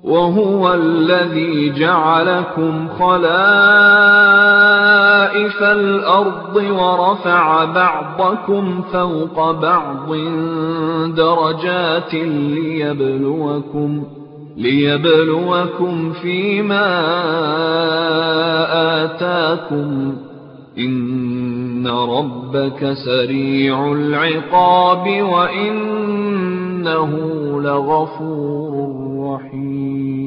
وهو الذي جعلكم خلائف الأرض ورفع بعضكم فوق بعض درجات ليبلوكم فيما آتاكم إن ربك سريع العقاب وإنه لغفور رحيم